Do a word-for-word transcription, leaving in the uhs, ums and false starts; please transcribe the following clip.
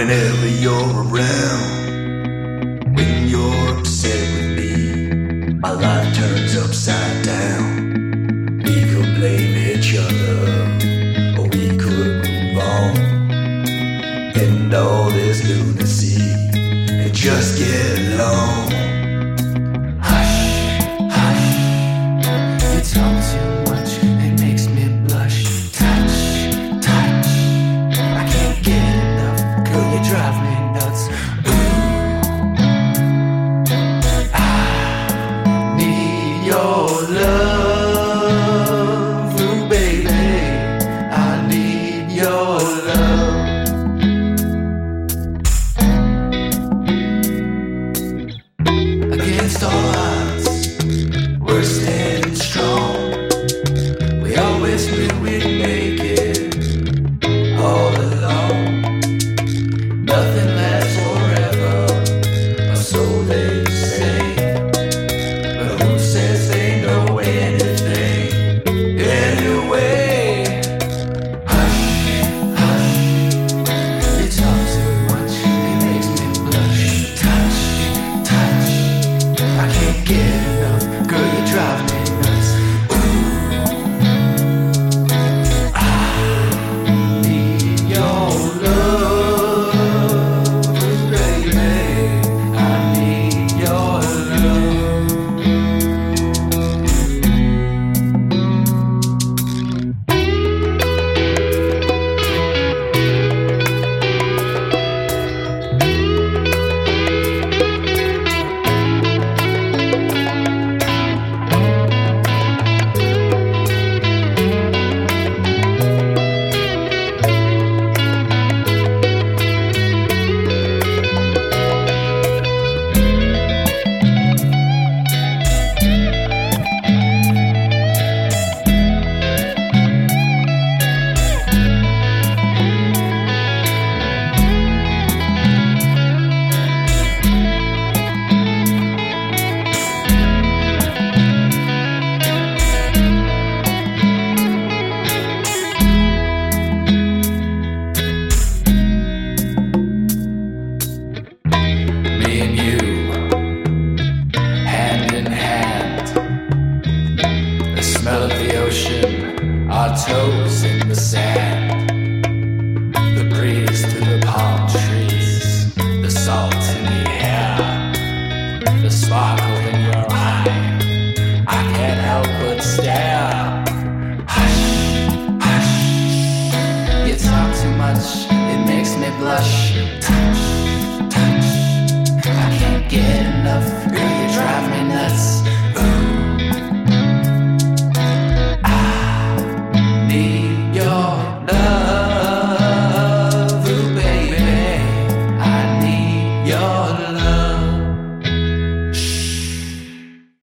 Whenever you're around, when you're upset with me, my life turns upside down. We could blame each other, or we could move on. End all this lunacy and just get along. Hush, hush, you talk too much, it makes me blush. Touch, touch, I can't get enough, girl, you drive me